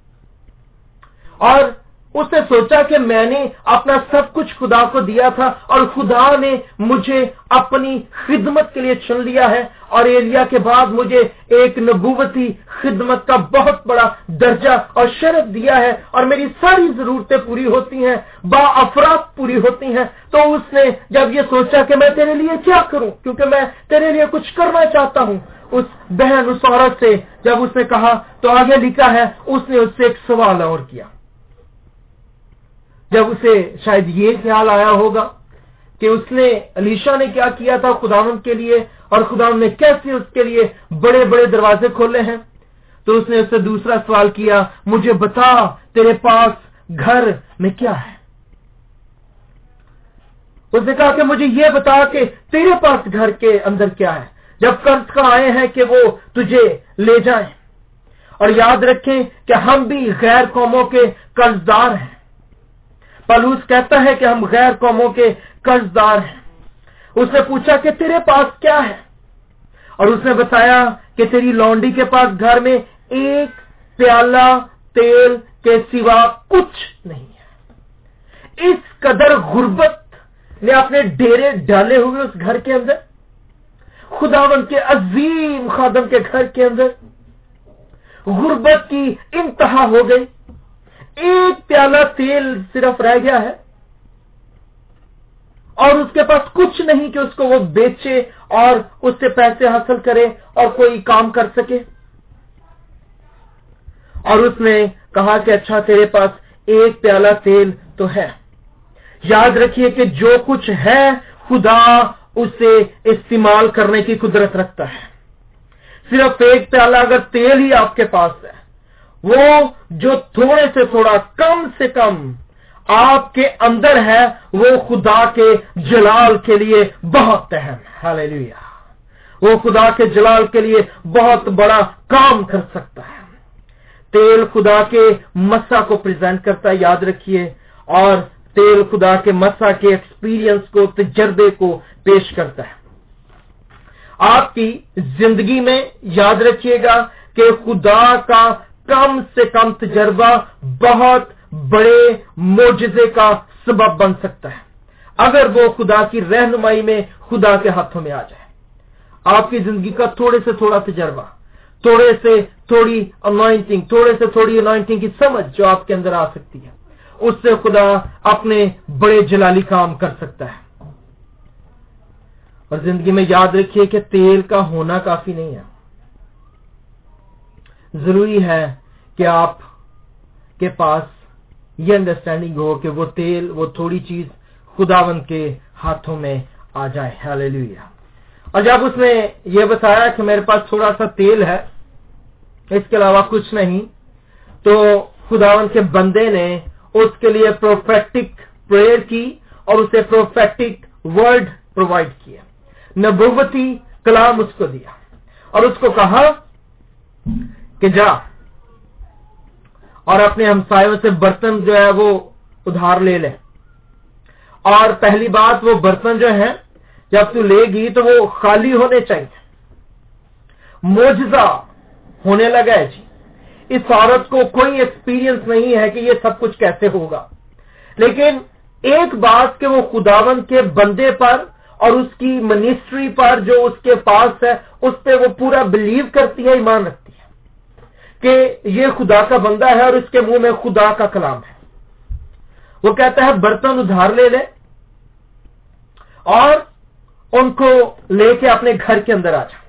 اور اس نے سوچا کہ میں نے اپنا سب کچھ خدا کو دیا تھا اور خدا نے مجھے اپنی خدمت کے لیے چن لیا ہے، اور ایلیا کے بعد مجھے ایک نبوتی خدمت کا بہت بڑا درجہ اور شرف دیا ہے اور میری ساری ضرورتیں پوری ہوتی ہیں، با افراد پوری ہوتی ہیں۔ تو اس نے جب یہ سوچا کہ میں تیرے لیے کیا کروں کیونکہ میں تیرے لیے کچھ کرنا چاہتا ہوں، اس بہن اس عورت سے جب اس نے کہا تو آگے لکھا ہے اس نے اس سے ایک سوال اور کیا۔ جب اسے شاید یہ خیال آیا ہوگا کہ اس نے الیشا نے کیا کیا تھا خداوند کے لیے اور خداوند نے کیسے اس کے لیے بڑے بڑے دروازے کھولے ہیں، تو اس نے اس سے دوسرا سوال کیا، مجھے بتا تیرے پاس گھر میں کیا ہے؟ اس نے کہا کہ مجھے یہ بتا کہ تیرے پاس گھر کے اندر کیا ہے، جب قرض کا آئے ہیں کہ وہ تجھے لے جائیں۔ اور یاد رکھیں کہ ہم بھی غیر قوموں کے قرضدار ہیں۔ پالوس کہتا ہے کہ ہم غیر قوموں کے قرضدار ہیں۔ اس نے پوچھا کہ تیرے پاس کیا ہے، اور اس نے بتایا کہ تیری لونڈی کے پاس گھر میں ایک پیالہ تیل کے سوا کچھ نہیں ہے۔ اس قدر غربت نے اپنے ڈیرے ڈالے ہوئے اس گھر کے اندر، خداوند کے عظیم خادم کے گھر کے اندر غربت کی انتہا ہو گئی، ایک پیالہ تیل صرف رہ گیا ہے اور اس کے پاس کچھ نہیں کہ اس کو وہ بیچے اور اس سے پیسے حاصل کرے اور کوئی کام کر سکے۔ اور اس نے کہا کہ اچھا تیرے پاس ایک پیالہ تیل تو ہے۔ یاد رکھیے کہ جو کچھ ہے خدا اسے استعمال کرنے کی قدرت رکھتا ہے۔ صرف ایک پیالہ اگر تیل ہی آپ کے پاس ہے، وہ جو تھوڑے سے تھوڑا کم سے کم آپ کے اندر ہے، وہ خدا کے جلال کے لیے بہت اہم ہے۔ ہاللیلویا، وہ خدا کے جلال کے لیے بہت بڑا کام کر سکتا ہے۔ تیل خدا کے مسا کو پریزنٹ کرتا ہے، یاد رکھیے، اور تیل خدا کے مسا کے ایکسپیرینس کو، تجربے کو پیش کرتا ہے۔ آپ کی زندگی میں یاد رکھیے گا کہ خدا کا کم سے کم تجربہ بہت بڑے معجزے کا سبب بن سکتا ہے اگر وہ خدا کی رہنمائی میں خدا کے ہاتھوں میں آ جائے۔ آپ کی زندگی کا تھوڑے سے تھوڑا تجربہ، تھوڑے سے تھوڑی انوائنٹنگ، تھوڑے سے تھوڑی انوائنٹنگ کی سمجھ جو آپ کے اندر آ سکتی ہے، اس سے خدا اپنے بڑے جلالی کام کر سکتا ہے۔ اور زندگی میں یاد رکھیے کہ تیل کا ہونا کافی نہیں ہے، ضروری ہے کہ آپ کے پاس یہ انڈرسٹینڈنگ ہو کہ وہ تیل، وہ تھوڑی چیز خداوند کے ہاتھوں میں آ جائے۔ ہاللیلویا۔ اور جب اس نے یہ بتایا کہ میرے پاس تھوڑا سا تیل ہے، اس کے علاوہ کچھ نہیں، تو خداوند کے بندے نے اس کے لیے پروفیٹک پریئر کی اور اسے پروفیٹک ورڈ پرووائڈ کیا، نبوتی کلام اس کو دیا، اور اس کو کہا کہ جا اور اپنے ہمسایوں سے برتن جو ہے وہ ادھار لے لے، اور پہلی بات وہ برتن جو ہیں جب تو لے گی تو وہ خالی ہونے چاہیے۔ معجزہ ہونے لگا ہے جی، اس عورت کو کوئی ایکسپیرینس نہیں ہے کہ یہ سب کچھ کیسے ہوگا، لیکن ایک بات کہ وہ خداوند کے بندے پر اور اس کی منسٹری پر جو اس کے پاس ہے اس پہ وہ پورا بلیو کرتی ہے، ایمان رکھتی ہے کہ یہ خدا کا بندہ ہے اور اس کے منہ میں خدا کا کلام ہے. وہ کہتا ہے برتن ادھار لے لے اور ان کو لے کے اپنے گھر کے اندر آ جائے.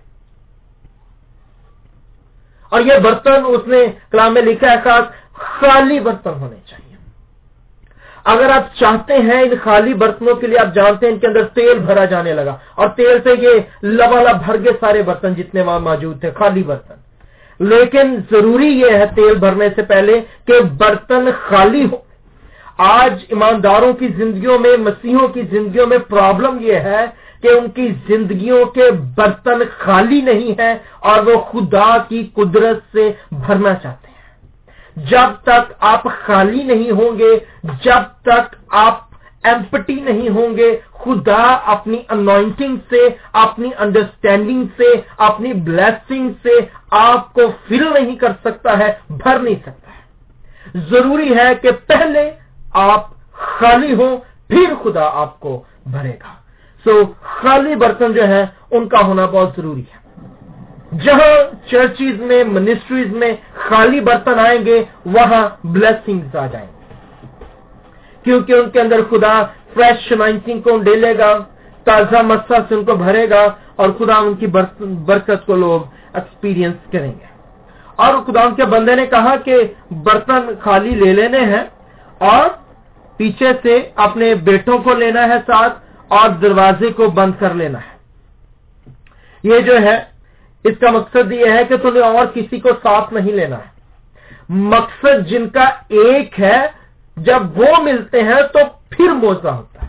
اور یہ برتن اس نے کلام میں لکھا ہے خاص خالی برتن ہونے چاہیے. اگر آپ چاہتے ہیں ان خالی برتنوں کے لیے، آپ جانتے ہیں ان کے اندر تیل بھرا جانے لگا اور تیل سے یہ لبالب بھر گئے سارے برتن جتنے وہاں موجود تھے، خالی برتن. لیکن ضروری یہ ہے تیل بھرنے سے پہلے کہ برتن خالی ہو. آج ایمانداروں کی زندگیوں میں، مسیحوں کی زندگیوں میں پرابلم یہ ہے کہ ان کی زندگیوں کے برتن خالی نہیں ہیں اور وہ خدا کی قدرت سے بھرنا چاہتے ہیں. جب تک آپ خالی نہیں ہوں گے، جب تک آپ ایمپٹی نہیں ہوں گے، خدا اپنی انوائنٹنگ سے، اپنی انڈرسٹینڈنگ سے، اپنی بلیسنگ سے آپ کو فل نہیں کر سکتا ہے، بھر نہیں سکتا ہے. ضروری ہے کہ پہلے آپ خالی ہوں، پھر خدا آپ کو بھرے گا. سو so, خالی برتن جو ہے ان کا ہونا بہت ضروری ہے. جہاں چرچز میں، منسٹریز میں خالی برتن آئیں گے وہاں بلیسنگز آ جائیں گے، کیونکہ ان کے اندر خدا فریش انوائنٹنگ کو ڈالے گا، تازہ مسا سے ان کو بھرے گا اور خدا ان کی برکت کو لوگ ایکسپیرینس کریں گے. اور خدا ان کے بندے نے کہا کہ برتن خالی لے لینے ہیں اور پیچھے سے اپنے بیٹوں کو لینا ہے ساتھ اور دروازے کو بند کر لینا ہے. یہ جو ہے اس کا مقصد یہ ہے کہ تمہیں اور کسی کو ساتھ نہیں لینا ہے. مقصد جن کا ایک ہے، جب وہ ملتے ہیں تو پھر موزہ ہوتا ہے.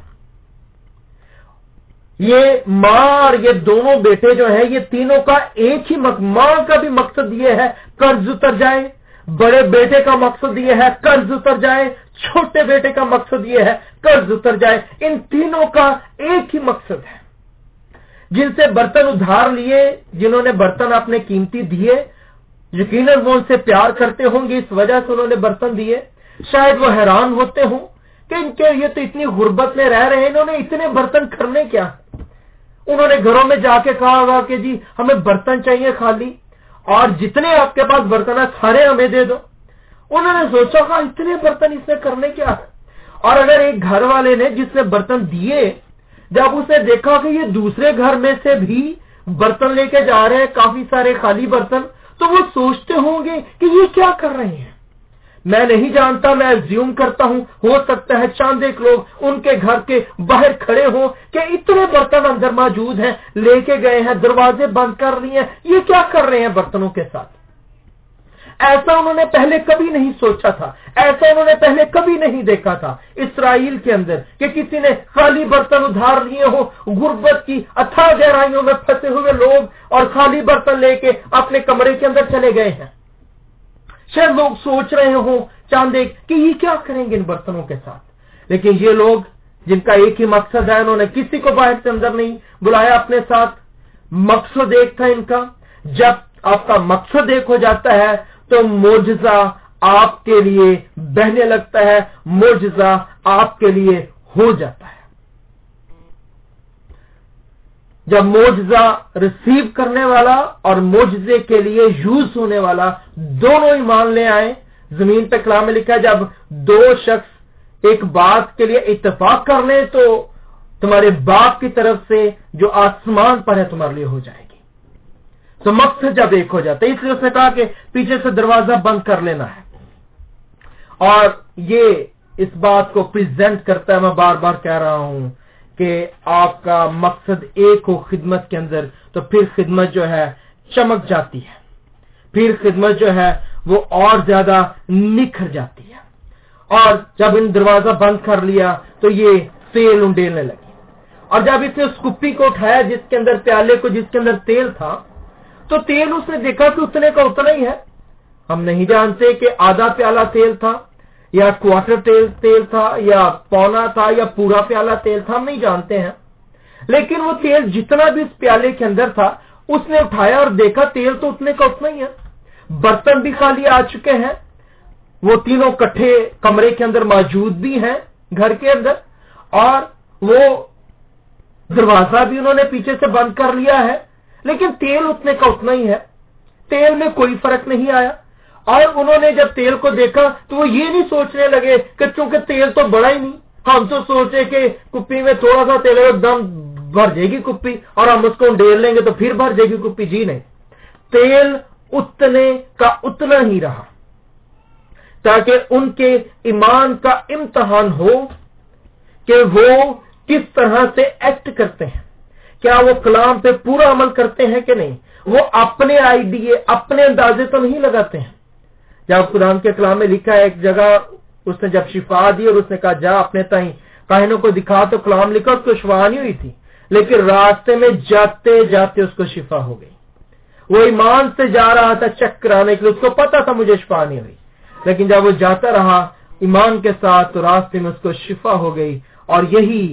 یہ ماں اور یہ دونوں بیٹے جو ہیں، یہ تینوں کا ایک ہی مقصد. ماں کا بھی مقصد یہ ہے قرض اتر جائے، بڑے بیٹے کا مقصد یہ ہے قرض اتر جائے، چھوٹے بیٹے کا مقصد یہ ہے قرض اتر جائے. ان تینوں کا ایک ہی مقصد ہے. جن سے برتن ادھار لیے، جنہوں نے برتن اپنے قیمتی دیے، یقیناً وہ ان سے پیار کرتے ہوں گے، اس وجہ سے انہوں نے برتن دیے. شاید وہ حیران ہوتے ہوں کہ ان کے یہ تو اتنی غربت میں رہ رہے ہیں، انہوں نے اتنے برتن کرنے کیا. انہوں نے گھروں میں جا کے کہا ہوگا کہ جی ہمیں برتن چاہیے خالی، اور جتنے آپ کے پاس برتن ہے سارے ہمیں دے دو. انہوں نے سوچا کہ اتنے برتن اس نے کرنے کیا. اور اگر ایک گھر والے نے جس نے برتن دیے، جب اس نے دیکھا کہ یہ دوسرے گھر میں سے بھی برتن لے کے جا رہے ہیں، کافی سارے خالی برتن، تو وہ سوچتے ہوں گے کہ یہ کیا کر رہے ہیں. میں نہیں جانتا، میں زیوم کرتا ہوں ہو سکتا ہے چاند ایک لوگ ان کے گھر کے باہر کھڑے ہوں کہ اتنے برتن اندر موجود ہیں، لے کے گئے ہیں، دروازے بند کر لیے ہیں، یہ کیا کر رہے ہیں برتنوں کے ساتھ. ایسا انہوں نے پہلے کبھی نہیں سوچا تھا، ایسا انہوں نے پہلے کبھی نہیں دیکھا تھا اسرائیل کے اندر کہ کسی نے خالی برتن ادھار لیے ہو. غربت کی اتھاہ گہرائیوں میں پھنسے ہوئے لوگ اور خالی برتن لے کے اپنے کمرے کے اندر چلے گئے ہیں. شاید لوگ سوچ رہے ہوں چاند ایک کہ یہ کیا کریں گے ان برتنوں کے ساتھ. لیکن یہ لوگ جن کا ایک ہی مقصد ہے، انہوں نے کسی کو باہر سے اندر نہیں بلایا اپنے ساتھ. مقصد ایک تھا ان کا. جب آپ کا مقصد ایک ہو جاتا ہے تو معجزہ آپ کے لیے بہنے لگتا ہے، معجزہ آپ کے لیے ہو جاتا ہے. جب معجزہ ریسیو کرنے والا اور معجزے کے لیے یوز ہونے والا دونوں ایمان لے آئے. زمین پہ کلام میں لکھا ہے جب دو شخص ایک بات کے لیے اتفاق کر لیں تو تمہارے باپ کی طرف سے جو آسمان پر ہے تمہارے لیے ہو جائے گی. تو مقصد جب ایک ہو جاتا ہے، اس لیے اس نے کہا کہ پیچھے سے دروازہ بند کر لینا ہے. اور یہ اس بات کو پریزنٹ کرتا ہے، میں بار بار کہہ رہا ہوں کہ آپ کا مقصد ایک ہو خدمت کے اندر تو پھر خدمت جو ہے چمک جاتی ہے، پھر خدمت جو ہے وہ اور زیادہ نکھر جاتی ہے. اور جب ان دروازہ بند کر لیا تو یہ تیل انڈیلنے لگی. اور جب اس نے اس کپی کو اٹھایا جس کے اندر پیالے کو جس کے اندر تیل تھا، تو تیل اس نے دیکھا کہ اتنے کا اتنا ہی ہے. ہم نہیں جانتے کہ آدھا پیالہ تیل تھا یا کوارٹر تیل تیل تھا یا پونا تھا یا پورا پیالہ تیل تھا، ہم نہیں جانتے ہیں. لیکن وہ تیل جتنا بھی اس پیالے کے اندر تھا اس نے اٹھایا اور دیکھا تیل تو اتنے کا اتنا ہی ہے. برتن بھی خالی آ چکے ہیں، وہ تینوں کٹھے کمرے کے اندر موجود بھی ہیں گھر کے اندر، اور وہ دروازہ بھی انہوں نے پیچھے سے بند کر لیا ہے، لیکن تیل اتنے کا اتنا ہی ہے. تیل میں کوئی فرق نہیں آیا. اور انہوں نے جب تیل کو دیکھا تو وہ یہ نہیں سوچنے لگے کہ چونکہ تیل تو بڑا ہی نہیں، ہم تو سوچے کہ کپی میں تھوڑا سا تیل ایک دم بھر جائے گی کپی اور ہم اس کو ڈیر لیں گے تو پھر بھر جائے گی کپی. جی نہیں، تیل اتنے کا اتنا ہی رہا تاکہ ان کے ایمان کا امتحان ہو کہ وہ کس طرح سے ایکٹ کرتے ہیں، کیا وہ کلام پہ پورا عمل کرتے ہیں کہ نہیں، وہ اپنے آئیڈیے اپنے اندازے تو نہیں لگاتے ہیں. جب قرآن کے کلام میں لکھا ہے ایک جگہ اس نے جب شفا دی اور اس نے کہا جا اپنے تائیں کاہنوں کو دکھا، تو کلام لکھا اس کو شفا نہیں ہوئی تھی، لیکن راستے میں جاتے جاتے اس کو شفا ہو گئی. وہ ایمان سے جا رہا تھا چیک کرانے کے لیے، اس کو پتا تھا مجھے شفا نہیں ہوئی، لیکن جب وہ جاتا رہا ایمان کے ساتھ تو راستے میں اس کو شفا ہو گئی. اور یہی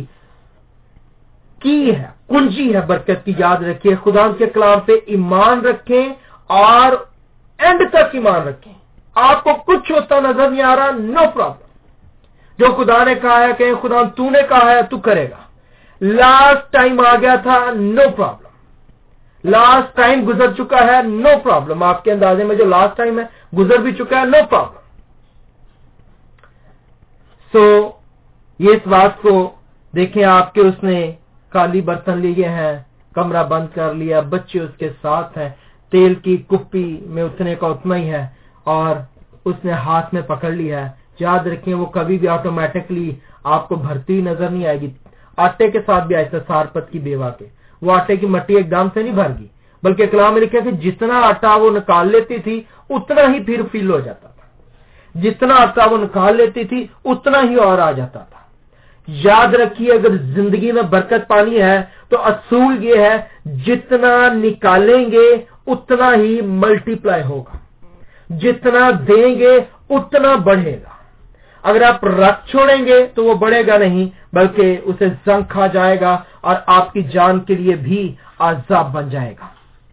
کی ہے، کنجی ہے برکت کی. یاد رکھیے خدا کے کلام پہ ایمان رکھیں اور اینڈ تک ایمان رکھیں. آپ کو کچھ ہوتا نظر نہیں آ رہا، نو پرابلم. جو خدا نے کہا ہے کہ خدا تو نے کہا ہے تو کرے گا. لاسٹ ٹائم آ گیا تھا، نو پرابلم. لاسٹ ٹائم گزر چکا ہے، نو پرابلم. آپ کے اندازے میں جو لاسٹ ٹائم ہے گزر بھی چکا ہے، نو پرابلم. سو یہ اس بات کو دیکھیں آپ کے اس نے خالی برتن لیے ہیں، کمرہ بند کر لیا، بچے اس کے ساتھ ہیں، تیل کی کپی میں اتنے کا اتنا ہی ہے اور اس نے ہاتھ میں پکڑ لیا ہے. یاد رکھیں وہ کبھی بھی آٹومیٹکلی آپ کو بھرتی نظر نہیں آئے گی. آٹے کے ساتھ بھی ایسا سارپت کی بیوہ کے وہ آٹے کی مٹی ایک دم سے نہیں بھر گی، بلکہ کلام میں لکھا کہ جتنا آٹا وہ نکال لیتی تھی اتنا ہی پھر فل ہو جاتا تھا. جتنا آٹا وہ نکال لیتی تھی اتنا ہی اور آ جاتا تھا. یاد رکھیے اگر زندگی میں برکت پانی ہے تو اصول یہ ہے جتنا نکالیں گے اتنا ہی ملٹی پلائی ہوگا، جتنا دیں گے اتنا بڑھے گا. اگر آپ رکھ چھوڑیں گے تو وہ بڑھے گا نہیں بلکہ اسے زنگ کھا جائے گا اور آپ کی جان کے لیے بھی عذاب بن جائے گا.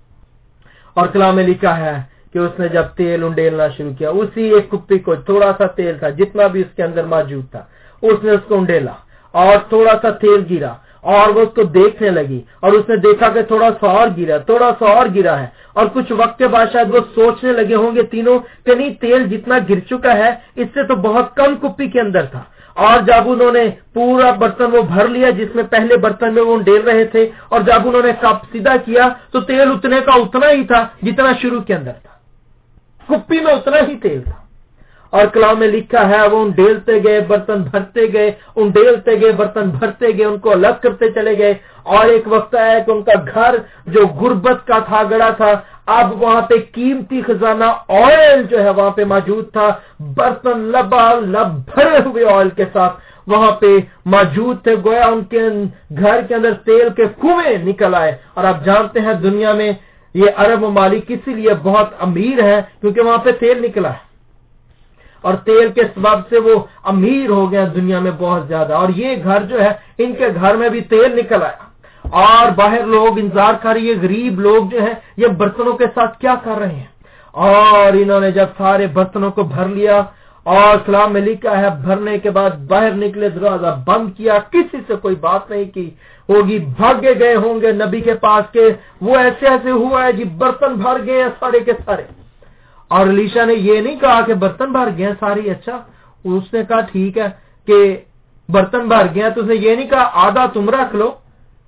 اور کلام میں لکھا ہے کہ اس نے جب تیل انڈیلنا شروع کیا، اسی ایک کپی کو تھوڑا سا تیل تھا جتنا بھی اس کے اندر موجود تھا، اس نے اس کو انڈیلا اور تھوڑا سا تیل گرا اور وہ اس کو دیکھنے لگی اور اس نے دیکھا کہ تھوڑا سا اور گرا، تھوڑا سا اور گرا ہے. اور کچھ وقت کے بعد شاید وہ سوچنے لگے ہوں گے تینوں کہ نہیں تیل جتنا گر چکا ہے اس سے تو بہت کم کپی کے اندر تھا. اور جب انہوں نے پورا برتن وہ بھر لیا جس میں پہلے برتن میں وہ ڈیل رہے تھے، اور جب انہوں نے کپ سیدھا کیا تو تیل اتنے کا اتنا ہی تھا جتنا شروع کے اندر تھا، کپی میں اتنا ہی تیل تھا. اور کلام میں لکھا ہے وہ ان ڈیلتے گئے برتن بھرتے گئے، ان ڈیلتے گئے برتن بھرتے گئے، ان کو الگ کرتے چلے گئے. اور ایک وقت آیا کہ ان کا گھر جو غربت کا تھا گڑا تھا، اب وہاں پہ قیمتی خزانہ آئل جو ہے وہاں پہ موجود تھا. برتن لبا لب بھرے ہوئے آئل کے ساتھ وہاں پہ موجود تھے. گویا ان کے گھر کے اندر تیل کے کنویں نکل آئے. اور آپ جانتے ہیں دنیا میں یہ عرب ممالک اسی لیے بہت امیر ہیں کیونکہ وہاں پہ تیل نکلا ہے اور تیل کے سبب سے وہ امیر ہو گیا دنیا میں بہت زیادہ. اور یہ گھر جو ہے ان کے گھر میں بھی تیل نکل آیا اور باہر لوگ انتظار کر رہے ہیں غریب لوگ جو ہیں یہ برتنوں کے ساتھ کیا کر رہے ہیں. اور انہوں نے جب سارے برتنوں کو بھر لیا اور کلام میں لکھا ہے بھرنے کے بعد باہر نکلے، دروازہ بند کیا، کسی سے کوئی بات نہیں کی ہوگی، بھاگے گئے ہوں گے نبی کے پاس کے وہ ایسے ایسے ہوا ہے جی برتن بھر گئے ہیں سارے کے سارے. اور الیشا نے یہ نہیں کہا کہ برتن بھر گئے ساری، اچھا اس نے کہا ٹھیک ہے کہ برتن بھر گئے تو اس نے یہ نہیں کہا آدھا تم رکھ لو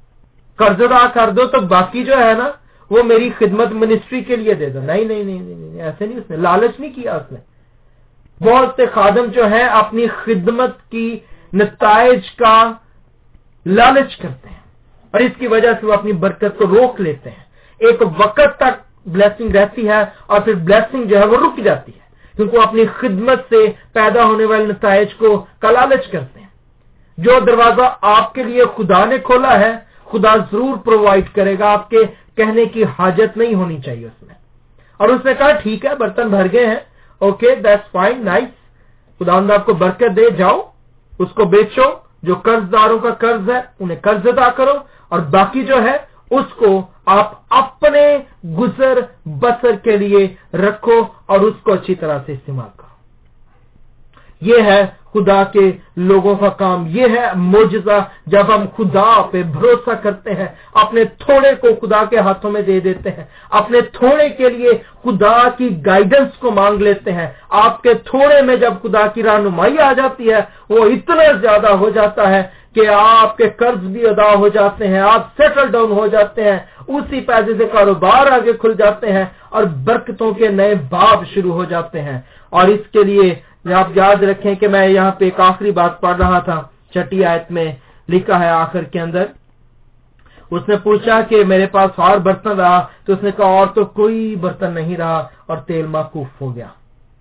قرض ادا کر دو تو باقی جو ہے نا وہ میری خدمت منسٹری کے لیے دے دو. نہیں نہیں نہیں نہیں ایسے نہیں، اس نے لالچ نہیں کیا. اس نے بہت سے خادم جو ہیں اپنی خدمت کی نتائج کا لالچ کرتے ہیں اور اس کی وجہ سے وہ اپنی برکت کو روک لیتے ہیں. ایک وقت تک بلیسنگ رہتی ہے اور پھر بلیسنگ جو ہے وہ رک جاتی ہے کیونکہ وہ اپنی خدمت سے پیدا ہونے والے نتائج کو لالچ کرتے ہیں. جو دروازہ آپ کے لیے خدا نے کھولا ہے خدا ضرور پرووائڈ کرے گا، آپ کے کہنے کی حاجت نہیں ہونی چاہیے اس میں. اور اس نے کہا ٹھیک ہے برتن بھر گئے ہیں، اوکے دیٹس فائن نائس، خداوند آپ کو برکت دے، جاؤ اس کو بیچو، جو قرض داروں کا قرض ہے انہیں قرض ادا کرو اور باقی جو ہے اس کو آپ اپنے گزر بسر کے لیے رکھو اور اس کو اچھی طرح سے استعمال کرو. یہ ہے خدا کے لوگوں کا کام، یہ ہے معجزہ جب ہم خدا پہ بھروسہ کرتے ہیں، اپنے تھوڑے کو خدا کے ہاتھوں میں دے دیتے ہیں، اپنے تھوڑے کے لیے خدا کی گائیڈنس کو مانگ لیتے ہیں۔ آپ کے تھوڑے میں جب خدا کی رہنمائی آ جاتی ہے وہ اتنا زیادہ ہو جاتا ہے کہ آپ کے قرض بھی ادا ہو جاتے ہیں، آپ سیٹل ڈاؤن ہو جاتے ہیں، اسی پیسے سے کاروبار آگے کھل جاتے ہیں اور برکتوں کے نئے باب شروع ہو جاتے ہیں۔ اور اس کے لیے آپ یاد رکھیں کہ میں یہاں پہ ایک آخری بات پڑھ رہا تھا، چھٹی آیت میں لکھا ہے آخر کے اندر، اس نے پوچھا کہ میرے پاس اور برتن رہا، تو اس نے کہا اور تو کوئی برتن نہیں رہا، اور تیل موقوف ہو گیا۔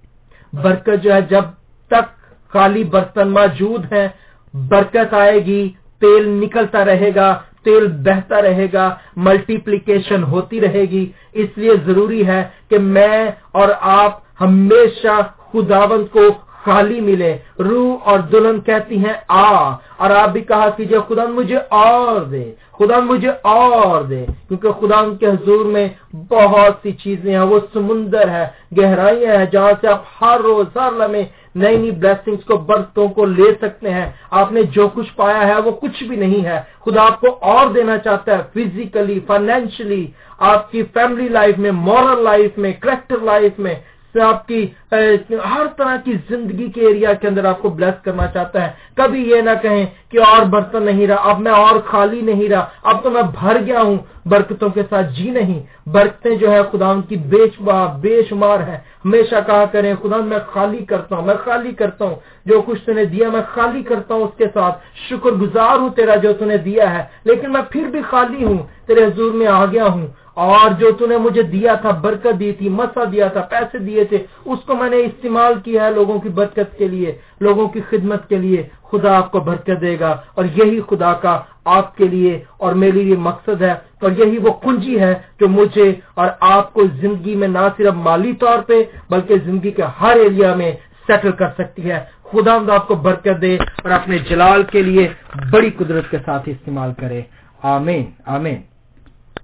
برکت جو ہے جب تک خالی برتن موجود ہیں برکت آئے گی، تیل نکلتا رہے گا، تیل بہتا رہے گا، ملٹیپلیکیشن ہوتی رہے گی۔ اس لیے ضروری ہے کہ میں اور آپ ہمیشہ خداوند کو خالی ملے۔ روح اور دلہن کہتی ہیں آ، اور آپ بھی کہا کیجئے خدا مجھے اور دے، خدا مجھے اور دے، کیونکہ خدا کے حضور میں بہت سی چیزیں ہیں، وہ سمندر ہے، گہرائیاں ہیں جہاں سے آپ ہر روز ہر لمحے نئی نئی بلیسنگز کو، برکتوں کو لے سکتے ہیں۔ آپ نے جو کچھ پایا ہے وہ کچھ بھی نہیں ہے، خدا آپ کو اور دینا چاہتا ہے، فزیکلی، فائنینشلی، آپ کی فیملی لائف میں، مورل لائف میں، کریکٹر لائف میں، آپ کی ہر طرح کی زندگی کے ایریا کے اندر آپ کو بلیس کرنا چاہتا ہے۔ کبھی یہ نہ کہیں کہ اور برتن نہیں رہا، اب میں اور خالی نہیں رہا، اب تو میں بھر گیا ہوں برکتوں کے ساتھ۔ جی نہیں، برکتیں جو ہے خدا ان کی بے بے شمار ہے۔ ہمیشہ کہا کریں خدا میں خالی کرتا ہوں، میں خالی کرتا ہوں، جو کچھ تو نے دیا میں خالی کرتا ہوں، اس کے ساتھ شکر گزار ہوں تیرا جو تو نے دیا ہے، لیکن میں پھر بھی خالی ہوں، تیرے حضور میں آ گیا ہوں، اور جو تو نے مجھے دیا تھا، برکت دی تھی، مسا دیا تھا، پیسے دیے تھے، اس کو میں نے استعمال کیا ہے لوگوں کی برکت کے لیے، لوگوں کی خدمت کے لیے۔ خدا آپ کو برکت دے گا، اور یہی خدا کا آپ کے لیے اور میرے لیے مقصد ہے، اور یہی وہ کنجی ہے جو مجھے اور آپ کو زندگی میں نہ صرف مالی طور پہ بلکہ زندگی کے ہر ایریا میں سیٹل کر سکتی ہے۔ خدا آپ کو برکت دے اور اپنے جلال کے لیے بڑی قدرت کے ساتھ استعمال کرے۔ آمین آمین۔